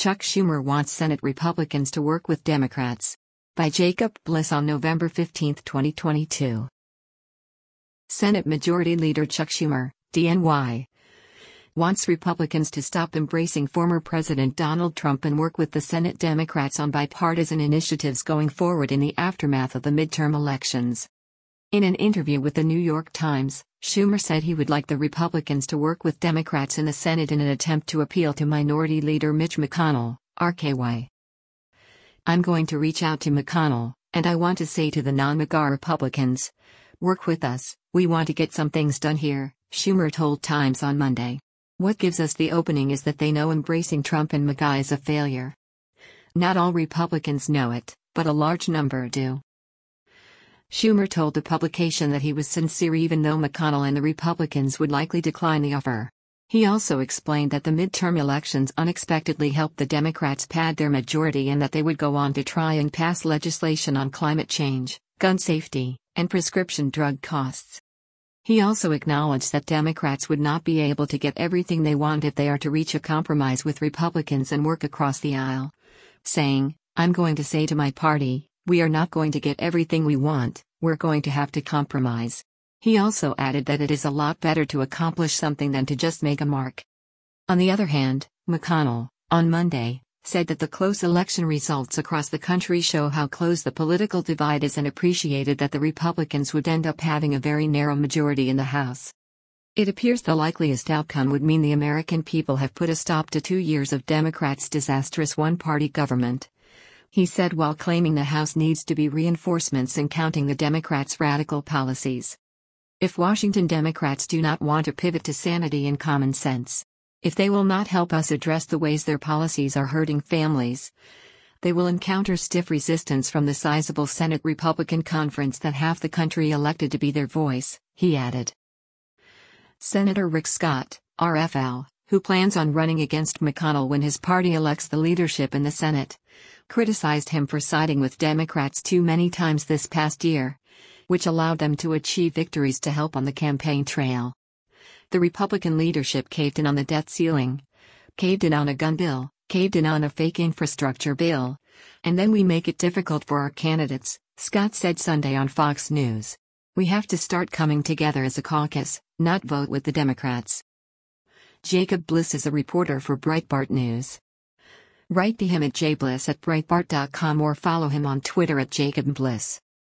Chuck Schumer wants Senate Republicans to work with Democrats. By Jacob Bliss on November 15, 2022. Senate Majority Leader Chuck Schumer, DNY, wants Republicans to stop embracing former President Donald Trump and work with the Senate Democrats on bipartisan initiatives going forward in the aftermath of the midterm elections. In an interview with the New York Times, Schumer said he would like the Republicans to work with Democrats in the Senate in an attempt to appeal to Minority Leader Mitch McConnell, RKY. I'm going to reach out to McConnell, and I want to say to the non-MAGA Republicans, work with us, we want to get some things done here, Schumer told Times on Monday. What gives us the opening is that they know embracing Trump and MAGA is a failure. Not all Republicans know it, but a large number do. Schumer told the publication that he was sincere even though McConnell and the Republicans would likely decline the offer. He also explained that the midterm elections unexpectedly helped the Democrats pad their majority and that they would go on to try and pass legislation on climate change, gun safety, and prescription drug costs. He also acknowledged that Democrats would not be able to get everything they want if they are to reach a compromise with Republicans and work across the aisle, saying, I'm going to say to my party, we are not going to get everything we want, we're going to have to compromise. He also added that it is a lot better to accomplish something than to just make a mark. On the other hand, McConnell, on Monday, said that the close election results across the country show how close the political divide is and appreciated that the Republicans would end up having a very narrow majority in the House. It appears the likeliest outcome would mean the American people have put a stop to 2 years of Democrats' disastrous one-party government, he said while claiming the House needs to be reinforcements in counting the Democrats' radical policies. If Washington Democrats do not want to pivot to sanity and common sense, if they will not help us address the ways their policies are hurting families, they will encounter stiff resistance from the sizable Senate Republican conference that half the country elected to be their voice, he added. Senator Rick Scott, RFL, who plans on running against McConnell when his party elects the leadership in the Senate, criticized him for siding with Democrats too many times this past year, which allowed them to achieve victories to help on the campaign trail. The Republican leadership caved in on the debt ceiling, caved in on a gun bill, caved in on a fake infrastructure bill, and then we make it difficult for our candidates, Scott said Sunday on Fox News. We have to start coming together as a caucus, not vote with the Democrats. Jacob Bliss is a reporter for Breitbart News. Write to him at jbliss@breitbart.com or follow him on Twitter at @JacobBliss.